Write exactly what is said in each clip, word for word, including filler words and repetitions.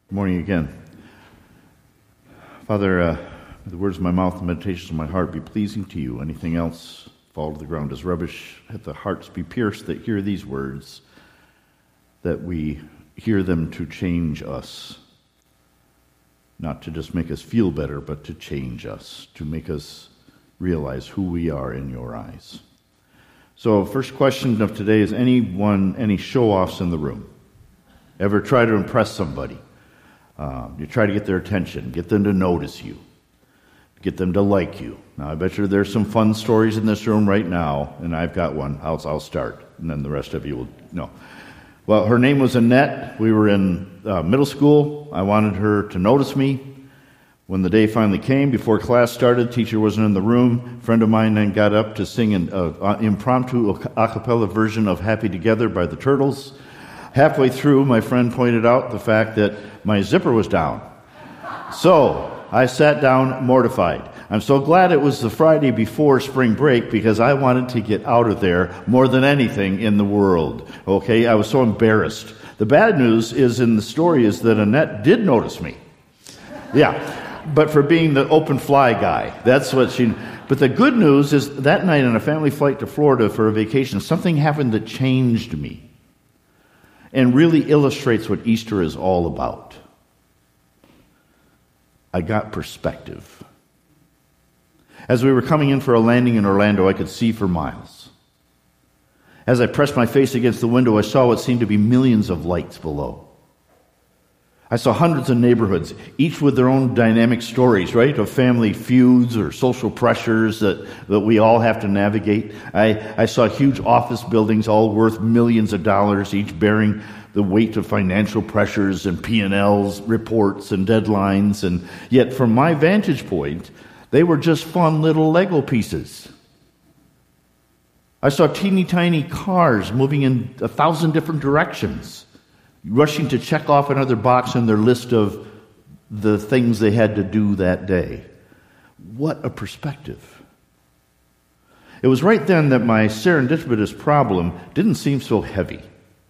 Good morning again. Father, uh, the words of my mouth and meditations of my heart be pleasing to you. Anything else fall to the ground as rubbish. Let the hearts be pierced that hear these words, that we hear them to change us, not to just make us feel better, but to change us, to make us realize who we are in your eyes. So, first question of today is: anyone, any show-offs in the room? Ever try to impress somebody? Um, you try to get their attention, get them to notice you, get them to like you. Now, I bet you there's some fun stories in this room right now, and I've got one. I'll, I'll start, and then the rest of you will know. Well, her name was Annette. We were in uh, middle school. I wanted her to notice me. When the day finally came, before class started, the teacher wasn't in the room. A friend of mine then got up to sing an uh, impromptu a cappella version of Happy Together by the Turtles. Halfway through, my friend pointed out the fact that my zipper was down. So I sat down mortified. I'm so glad it was the Friday before spring break because I wanted to get out of there more than anything in the world. Okay, I was so embarrassed. The bad news is in the story is that Annette did notice me. Yeah, but for being the open fly guy. That's what she... But the good news is that night on a family flight to Florida for a vacation, something happened that changed me and really illustrates what Easter is all about. I got perspective. As we were coming in for a landing in Orlando, I could see for miles. As I pressed my face against the window, I saw what seemed to be millions of lights below. I saw hundreds of neighborhoods, each with their own dynamic stories, right, of family feuds or social pressures that, that we all have to navigate. I, I saw huge office buildings, all worth millions of dollars, each bearing the weight of financial pressures and P and L's reports and deadlines. And yet, from my vantage point, they were just fun little Lego pieces. I saw teeny tiny cars moving in a thousand different directions, rushing to check off another box on their list of the things they had to do that day. What a perspective. It was right then that my serendipitous problem didn't seem so heavy.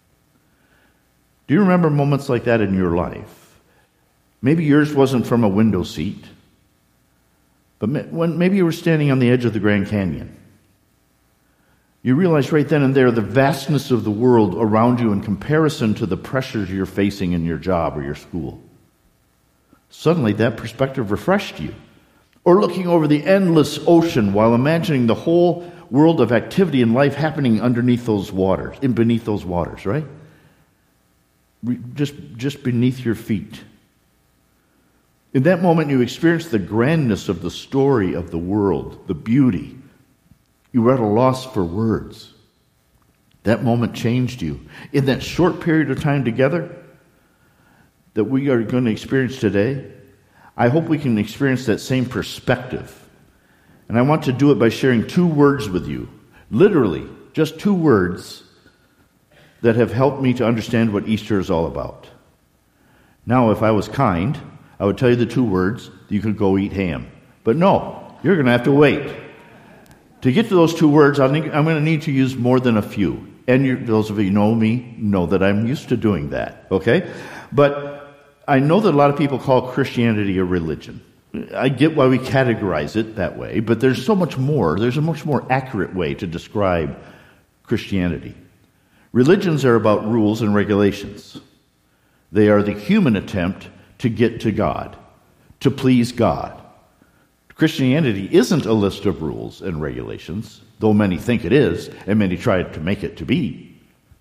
Do you remember moments like that in your life? Maybe yours wasn't from a window seat, but when maybe you were standing on the edge of the Grand Canyon. You realize right then and there the vastness of the world around you in comparison to the pressures you're facing in your job or your school. Suddenly that perspective refreshed you. Or looking over the endless ocean while imagining the whole world of activity and life happening underneath those waters, in beneath those waters, right? Just, just beneath your feet. In that moment you experience the grandness of the story of the world, the beauty. You were at a loss for words. That moment changed you. In that short period of time together that we are going to experience today, I hope we can experience that same perspective. And I want to do it by sharing two words with you. Literally, just two words that have helped me to understand what Easter is all about. Now, if I was kind, I would tell you the two words, you could go eat ham. But no, you're going to have to wait. To get to those two words, I'm going to need to use more than a few. And you, those of you who know me know that I'm used to doing that, okay? But I know that a lot of people call Christianity a religion. I get why we categorize it that way, but there's so much more. There's a much more accurate way to describe Christianity. Religions are about rules and regulations. They are the human attempt to get to God, to please God. Christianity isn't a list of rules and regulations, though many think it is, and many try to make it to be.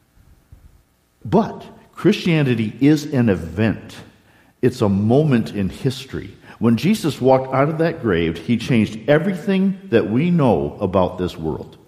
But Christianity is an event. It's a moment in history. When Jesus walked out of that grave, he changed everything that we know about this world.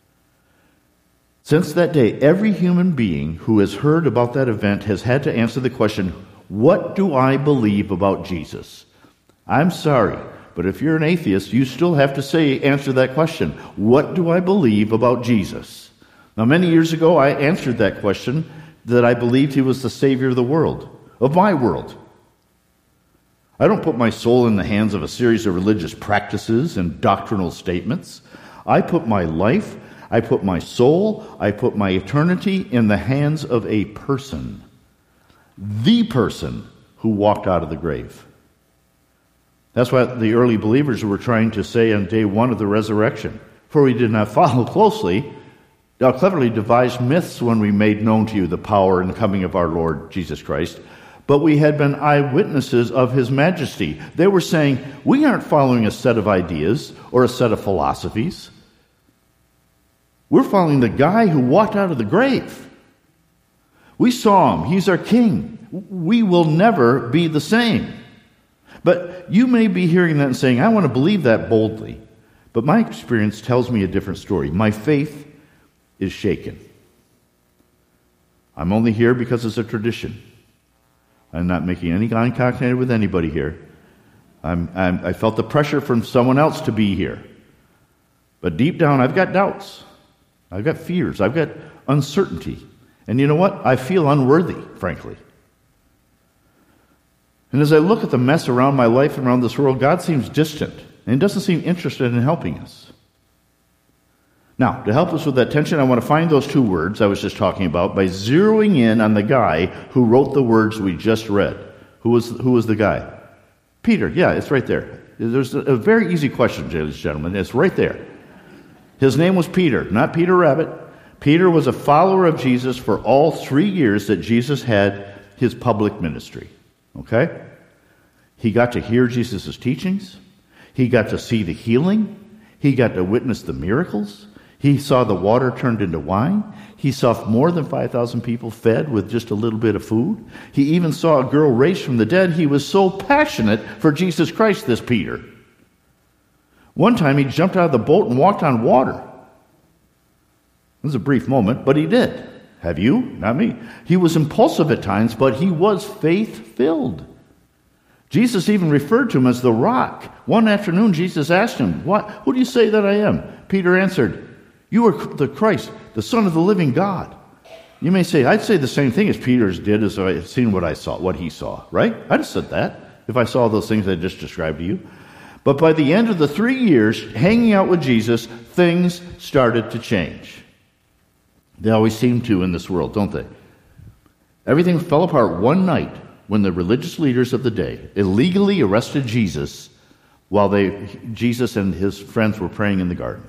Since that day, every human being who has heard about that event has had to answer the question, what do I believe about Jesus? I'm sorry, but if you're an atheist, you still have to say, answer that question. What do I believe about Jesus? Now, many years ago, I answered that question that I believed he was the Savior of the world, of my world. I don't put my soul in the hands of a series of religious practices and doctrinal statements. I put my life, I put my soul, I put my eternity in the hands of a person. The person who walked out of the grave. That's what the early believers were trying to say on day one of the resurrection. For we did not follow closely, now cleverly devised myths when we made known to you the power and coming of our Lord Jesus Christ, but we had been eyewitnesses of his majesty. They were saying, we aren't following a set of ideas or a set of philosophies. We're following the guy who walked out of the grave. We saw him. He's our king. We will never be the same. But you may be hearing that and saying, I want to believe that boldly. But my experience tells me a different story. My faith is shaken. I'm only here because it's a tradition. I'm not making any eye contact with anybody here. I'm, I'm, I felt the pressure from someone else to be here. But deep down, I've got doubts. I've got fears. I've got uncertainty. And you know what? I feel unworthy, frankly. And as I look at the mess around my life and around this world, God seems distant and doesn't seem interested in helping us. Now, to help us with that tension, I want to find those two words I was just talking about by zeroing in on the guy who wrote the words we just read. Who was, who was the guy? Peter. Yeah, it's right there. There's a, a very easy question, ladies and gentlemen. It's right there. His name was Peter, not Peter Rabbit. Peter was a follower of Jesus for all three years that Jesus had his public ministry. Okay? He got to hear Jesus' teachings. He got to see the healing. He got to witness the miracles. He saw the water turned into wine. He saw more than five thousand people fed with just a little bit of food. He even saw a girl raised from the dead. He was so passionate for Jesus Christ, this Peter. One time he jumped out of the boat and walked on water. It was a brief moment, but he did. Have you? Not me. He was impulsive at times, but he was faith-filled. Jesus even referred to him as the rock. One afternoon, Jesus asked him, "What? Who do you say that I am?" Peter answered, "You are the Christ, the Son of the living God." You may say, I'd say the same thing as Peter did as I had seen what I saw, what he saw, right? I'd have said that if I saw those things I just described to you. But by the end of the three years hanging out with Jesus, things started to change. They always seem to in this world, don't they? Everything fell apart one night when the religious leaders of the day illegally arrested Jesus while they, Jesus and his friends were praying in the garden.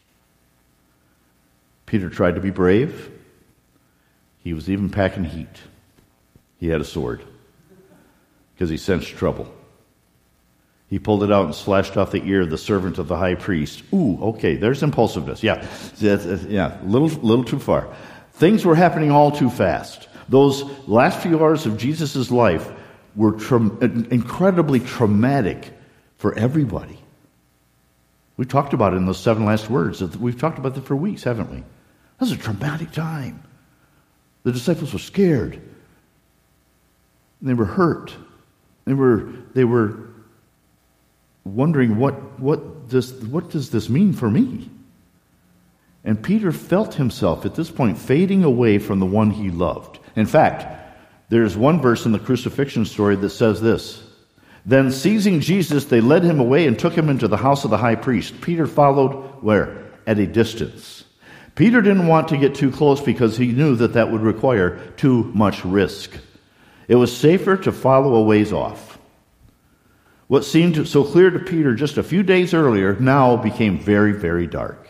Peter tried to be brave. He was even packing heat. He had a sword because he sensed trouble. He pulled it out and slashed off the ear of the servant of the high priest. Ooh, okay, there's impulsiveness. Yeah, yeah, a little, little too far. Things were happening all too fast. Those last few hours of Jesus' life were tra- incredibly traumatic for everybody. We talked about it in those seven last words. We've talked about that for weeks, haven't we? That was a traumatic time. The disciples were scared. They were hurt. They were they were wondering what what does what does this mean for me? And Peter felt himself at this point fading away from the one he loved. In fact, there's one verse in the crucifixion story that says this: "Then seizing Jesus, they led him away and took him into the house of the high priest. Peter followed where? At a distance." Peter didn't want to get too close because he knew that that would require too much risk. It was safer to follow a ways off. What seemed so clear to Peter just a few days earlier now became very, very dark.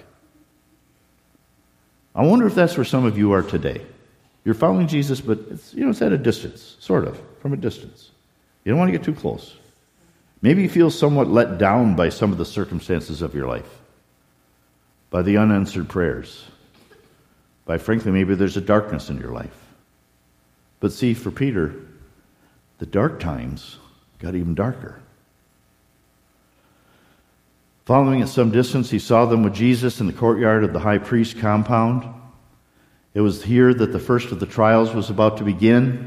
I wonder if that's where some of you are today. You're following Jesus, but it's, you know, it's at a distance, sort of, from a distance. You don't want to get too close. Maybe you feel somewhat let down by some of the circumstances of your life, by the unanswered prayers, by, frankly, maybe there's a darkness in your life. But see, for Peter, the dark times got even darker. Following at some distance, he saw them with Jesus in the courtyard of the high priest compound. It was here that the first of the trials was about to begin.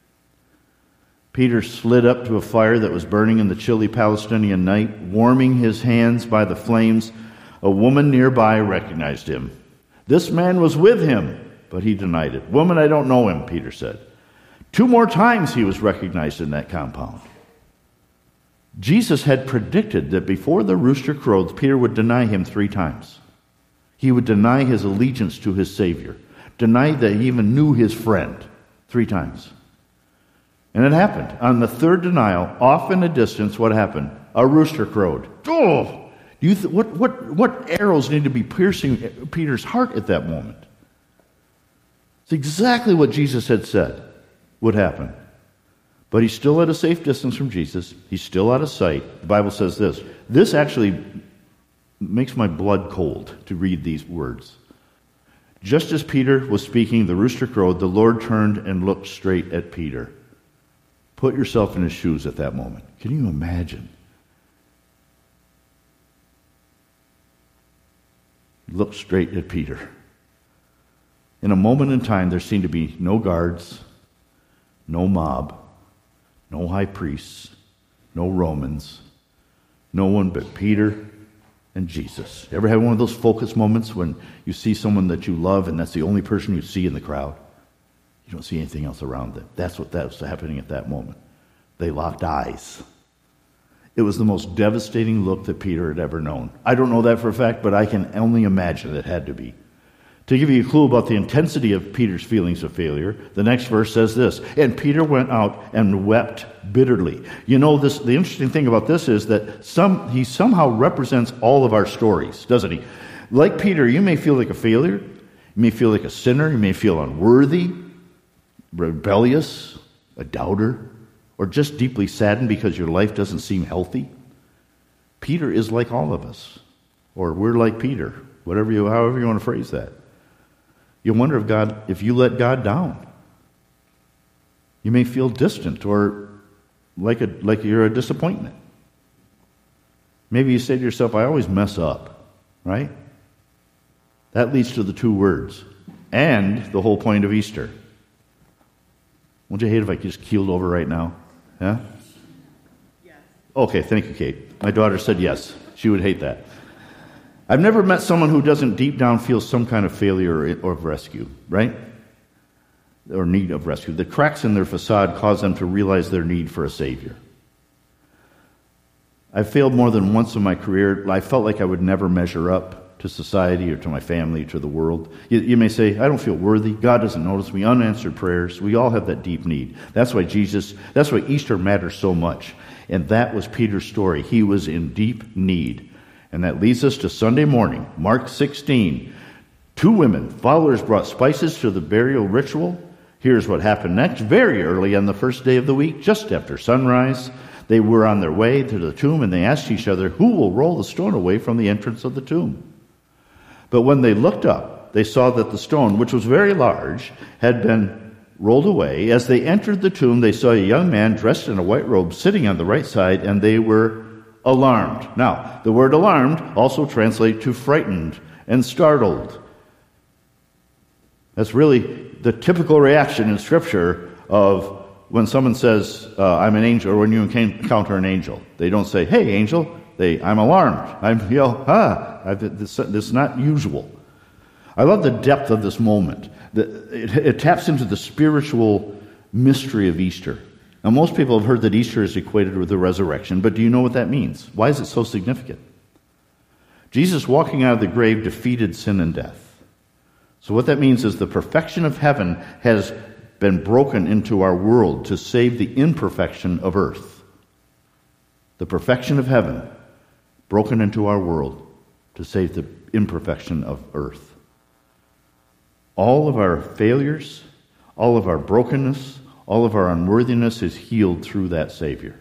Peter slid up to a fire that was burning in the chilly Palestinian night, warming his hands by the flames. A woman nearby recognized him. This man was with him, but he denied it. "Woman, I don't know him," Peter said. Two more times he was recognized in that compound. Jesus had predicted that before the rooster crowed, Peter would deny him three times. He would deny his allegiance to his Savior, deny that he even knew his friend three times. And it happened. On the third denial, off in the distance, what happened? A rooster crowed. Oh! Do you th- what, what, what arrows need to be piercing Peter's heart at that moment? It's exactly what Jesus had said would happen. But he's still at a safe distance from Jesus. He's still out of sight. The Bible says this. This actually makes my blood cold to read these words. Just as Peter was speaking, the rooster crowed, the Lord turned and looked straight at Peter. Put yourself in his shoes at that moment. Can you imagine? Look straight at Peter. In a moment in time, there seemed to be no guards, no mob, no high priests, no Romans, no one but Peter and Jesus. Ever have one of those focus moments when you see someone that you love and that's the only person you see in the crowd? You don't see anything else around them. That's what that was happening at that moment. They locked eyes. It was the most devastating look that Peter had ever known. I don't know that for a fact, but I can only imagine it had to be. To give you a clue about the intensity of Peter's feelings of failure, the next verse says this, and Peter went out and wept bitterly. You know, this. The interesting thing about this is that some he somehow represents all of our stories, doesn't he? Like Peter, you may feel like a failure, you may feel like a sinner, you may feel unworthy, rebellious, a doubter, or just deeply saddened because your life doesn't seem healthy. Peter is like all of us, or we're like Peter, whatever you, however you want to phrase that. You wonder if God, if you let God down. You may feel distant or like a like you're a disappointment. Maybe you say to yourself, I always mess up, right? That leads to the two words, and the whole point of Easter. Wouldn't you hate if I just keeled over right now? Yeah? Yes. Okay, thank you, Kate. My daughter said yes. She would hate that. I've never met someone who doesn't deep down feel some kind of failure or of rescue, right? Or need of rescue. The cracks in their facade cause them to realize their need for a Savior. I've failed more than once in my career. I felt like I would never measure up to society or to my family, or to the world. You, you may say, I don't feel worthy. God doesn't notice me. Unanswered prayers. We all have that deep need. That's why Jesus, that's why Easter matters so much. And that was Peter's story. He was in deep need. And that leads us to Sunday morning, Mark sixteen. Two women, followers, brought spices to the burial ritual. Here's what happened next. Very early on the first day of the week, just after sunrise, they were on their way to the tomb, and they asked each other, who will roll the stone away from the entrance of the tomb? But when they looked up, they saw that the stone, which was very large, had been rolled away. As they entered the tomb, they saw a young man dressed in a white robe sitting on the right side, and they were alarmed. Now, the word alarmed also translates to frightened and startled. That's really the typical reaction in Scripture of when someone says, uh, I'm an angel, or when you encounter an angel. They don't say, hey, angel. They, I'm alarmed. I'm, you know, ah, I, this, this is not usual. I love the depth of this moment. The, it, it taps into the spiritual mystery of Easter. Now, most people have heard that Easter is equated with the resurrection, but do you know what that means? Why is it so significant? Jesus walking out of the grave defeated sin and death. So what that means is the perfection of heaven has been broken into our world to save the imperfection of earth. The perfection of heaven broken into our world to save the imperfection of earth. All of our failures, all of our brokenness, all of our unworthiness is healed through that Savior.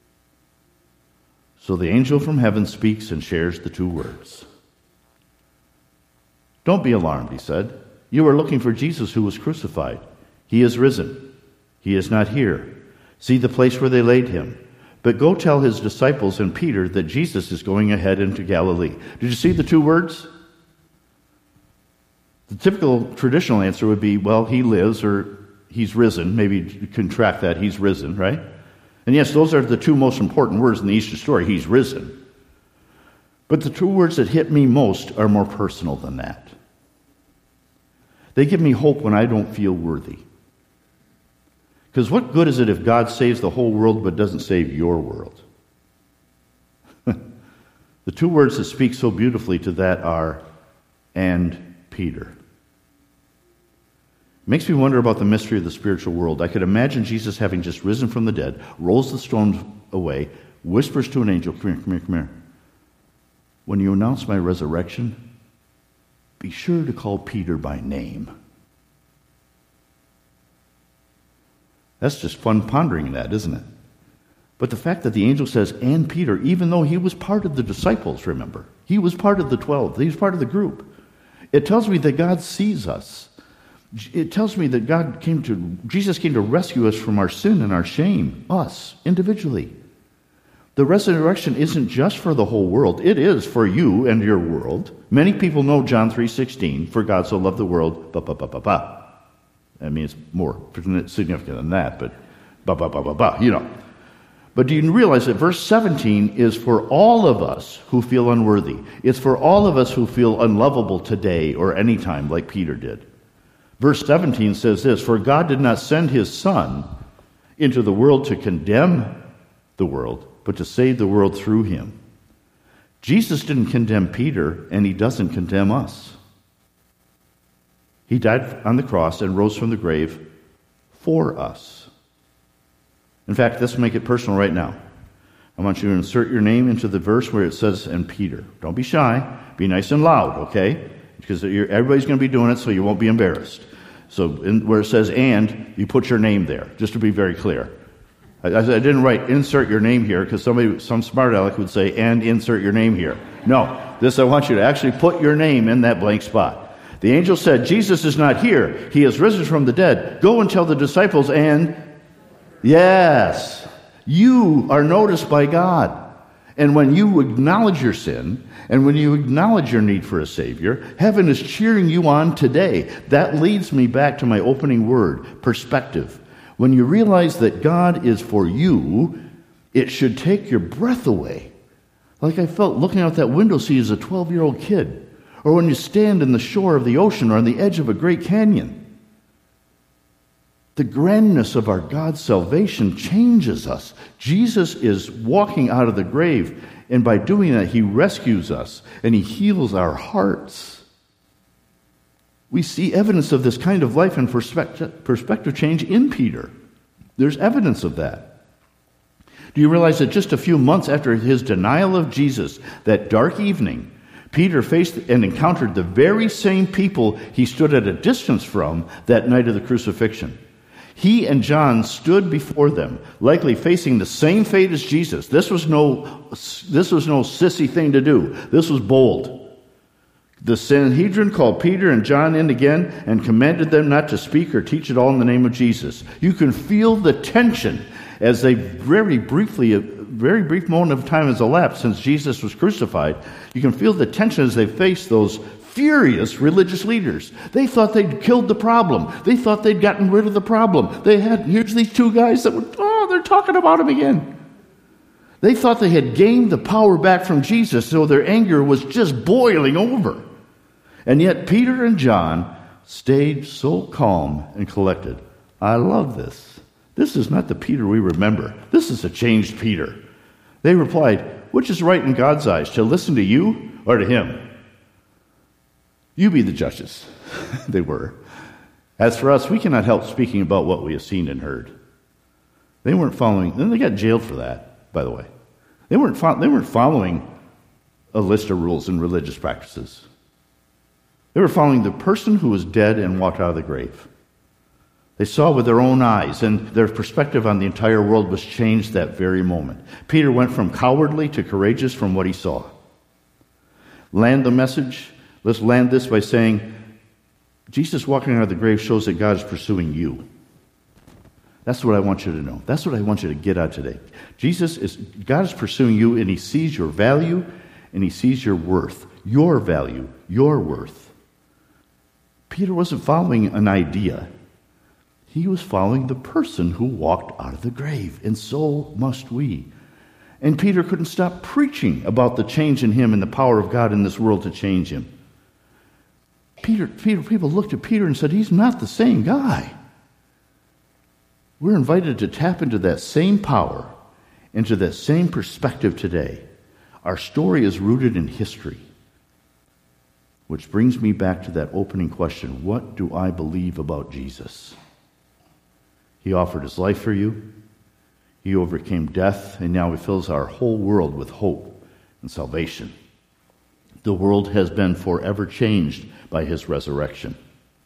So the angel from heaven speaks and shares the two words. Don't be alarmed, he said. You are looking for Jesus who was crucified. He is risen. He is not here. See the place where they laid him. But go tell his disciples and Peter that Jesus is going ahead into Galilee. Did you see the two words? The typical traditional answer would be, well, he lives, or he's risen. Maybe contract that, he's risen, right? And yes, those are the two most important words in the Easter story, he's risen. But the two words that hit me most are more personal than that. They give me hope when I don't feel worthy. Because what good is it if God saves the whole world but doesn't save your world? The two words that speak so beautifully to that are, and Peter. Makes me wonder about the mystery of the spiritual world. I could imagine Jesus having just risen from the dead, rolls the stone away, whispers to an angel, come here, come here, come here. When you announce my resurrection, be sure to call Peter by name. That's just fun pondering that, isn't it? But the fact that the angel says, and Peter, even though he was part of the disciples, remember, he was part of the twelve, he was part of the group. It tells me that God sees us. It tells me that God came to, Jesus came to rescue us from our sin and our shame, us, individually. The resurrection isn't just for the whole world. It is for you and your world. Many people know John three sixteen, for God so loved the world, ba ba ba ba ba. I mean, it's more significant than that, but ba ba ba ba ba, you know. But do you realize that verse seventeen is for all of us who feel unworthy. It's for all of us who feel unlovable today or any time, like Peter did. Verse seventeen says this, for God did not send his Son into the world to condemn the world, but to save the world through him. Jesus didn't condemn Peter, and he doesn't condemn us. He died on the cross and rose from the grave for us. In fact, let's make it personal right now. I want you to insert your name into the verse where it says, and Peter. Don't be shy. Be nice and loud, okay? Because everybody's going to be doing it, so you won't be embarrassed. So in, where it says and, you put your name there, just to be very clear. I, I didn't write insert your name here, because somebody, some smart aleck would say, and insert your name here. No, this I want you to actually put your name in that blank spot. The angel said, Jesus is not here. He has risen from the dead. Go and tell the disciples and... Yes, you are noticed by God. And when you acknowledge your sin, and when you acknowledge your need for a Savior, heaven is cheering you on today. That leads me back to my opening word, perspective. When you realize that God is for you, it should take your breath away. Like I felt looking out that window seat as a twelve-year-old kid. Or when you stand in the shore of the ocean or on the edge of a great canyon. The grandness of our God's salvation changes us. Jesus is walking out of the grave, and by doing that, he rescues us, and he heals our hearts. We see evidence of this kind of life and perspective, perspective change in Peter. There's evidence of that. Do you realize that just a few months after his denial of Jesus, that dark evening, Peter faced and encountered the very same people he stood at a distance from that night of the crucifixion? He and John stood before them, likely facing the same fate as Jesus. This was no, this was no sissy thing to do. This was bold. The Sanhedrin called Peter and John in again and commanded them not to speak or teach at all in the name of Jesus. You can feel the tension as they very briefly, a very brief moment of time has elapsed since Jesus was crucified. You can feel the tension as they face those furious religious leaders. They thought they'd killed the problem. They thought they'd gotten rid of the problem. They had, here's these two guys that were, oh, they're talking about him again. They thought they had gained the power back from Jesus, so their anger was just boiling over. And yet Peter and John stayed so calm and collected. I love this. This is not the Peter we remember. This is a changed Peter. They replied, which is right in God's eyes, to listen to you or to him? You be the judges. They were. As for us, we cannot help speaking about what we have seen and heard. They weren't following, then they got jailed for that, by the way. They weren't, fo- they weren't following a list of rules and religious practices. They were following the person who was dead and walked out of the grave. They saw with their own eyes, and their perspective on the entire world was changed that very moment. Peter went from cowardly to courageous from what he saw. Land the message. Let's land this by saying, Jesus walking out of the grave shows that God is pursuing you. That's what I want you to know. That's what I want you to get out today. Jesus is, God is pursuing you, and he sees your value, and he sees your worth. Your value, your worth. Peter wasn't following an idea. He was following the person who walked out of the grave, and so must we. And Peter couldn't stop preaching about the change in him and the power of God in this world to change him. Peter, Peter, people looked at Peter and said, he's not the same guy. We're invited to tap into that same power, into that same perspective today. Our story is rooted in history. Which brings me back to that opening question. What do I believe about Jesus? He offered his life for you. He overcame death, and now he fills our whole world with hope and salvation. The world has been forever changed by his resurrection.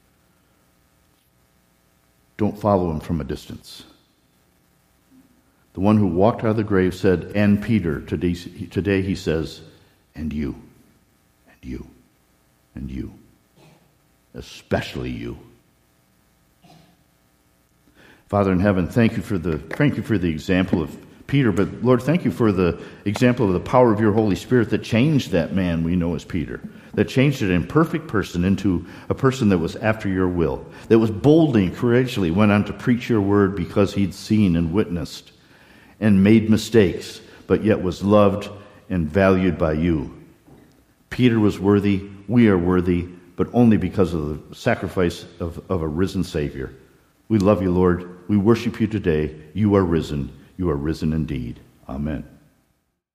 Don't follow him from a distance. The one who walked out of the grave said, and Peter. Today, today he says, and you, and you, and you, especially you. Father in heaven, thank you for the thank you for the example of Peter, but Lord, thank you for the example of the power of your Holy Spirit that changed that man we know as Peter, that changed an imperfect person into a person that was after your will, that was boldly and courageously went on to preach your word because he'd seen and witnessed and made mistakes, but yet was loved and valued by you. Peter was worthy, we are worthy, but only because of the sacrifice of, of a risen Savior. We love you, Lord. We worship you today. You are risen. You are risen indeed. Amen.